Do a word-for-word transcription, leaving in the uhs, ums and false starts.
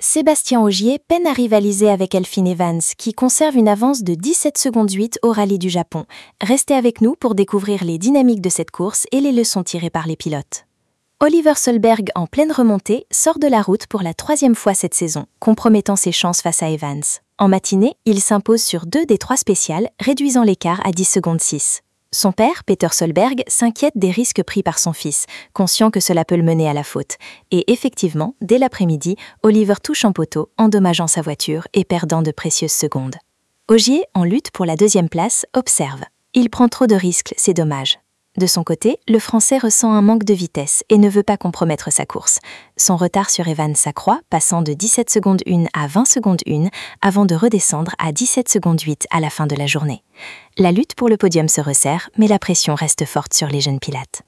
Sébastien Ogier peine à rivaliser avec Elfyn Evans, qui conserve une avance de dix-sept secondes huit au rallye du Japon. Restez avec nous pour découvrir les dynamiques de cette course et les leçons tirées par les pilotes. Oliver Solberg, en pleine remontée, sort de la route pour la troisième fois cette saison, compromettant ses chances face à Evans. En matinée, il s'impose sur deux des trois spéciales, réduisant l'écart à dix secondes six. Son père, Peter Solberg, s'inquiète des risques pris par son fils, conscient que cela peut le mener à la faute. Et effectivement, dès l'après-midi, Oliver touche en poteau, endommageant sa voiture et perdant de précieuses secondes. Ogier, en lutte pour la deuxième place, observe. Il prend trop de risques, c'est dommage. De son côté, le Français ressent un manque de vitesse et ne veut pas compromettre sa course. Son retard sur Evans s'accroît, passant de dix-sept secondes un à vingt secondes un, avant de redescendre à dix-sept secondes huit à la fin de la journée. La lutte pour le podium se resserre, mais la pression reste forte sur les jeunes pilotes.